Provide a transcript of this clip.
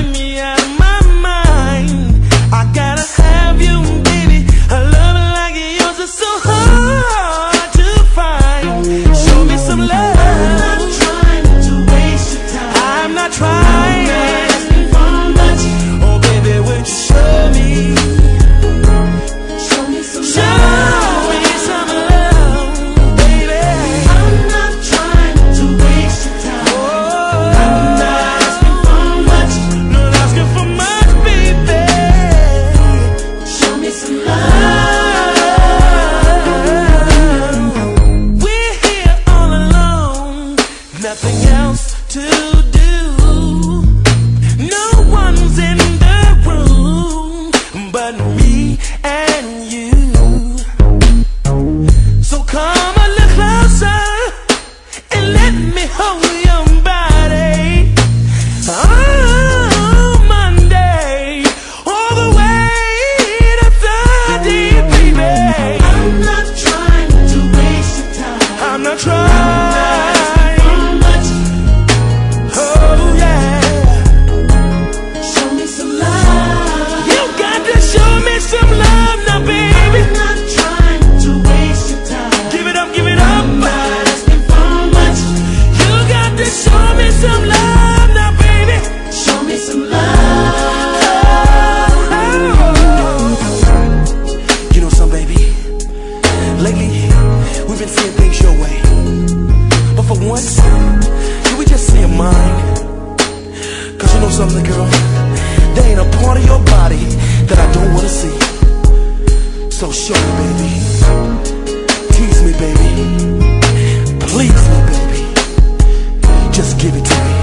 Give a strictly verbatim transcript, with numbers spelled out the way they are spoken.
driving me out of my mind. I gotta have you, baby. A love like yours is so hard to find. Show me some love. I'm not trying to waste your time. I'm not trying. I'm not asking for much. Oh, baby, would you show me? Show me some love. Show me some love, baby. I'm not trying to waste your time. Oh, I'm not asking for much. Not asking for much, baby. Show me some love. We're here all alone, nothing else to do. No one's in the room but me and you. So come a little closer and let me hold your body. Oh, Monday, all the way to Thursday, baby. I'm not trying to waste your time. I'm not trying. Oh, yeah. Show me some love. You got to show me some love now, baby. I'm not trying to waste your time. Give it up, give it up. I'm not asking for much. You got to show me some love now, baby. Show me some love. You know some, baby, lately we've been seeing things your way, but for once, can we just see a mind? Cause you know something, girl, there ain't a part of your body that I don't wanna see. So show me, baby. Tease me, baby. Please me, baby. Just give it to me.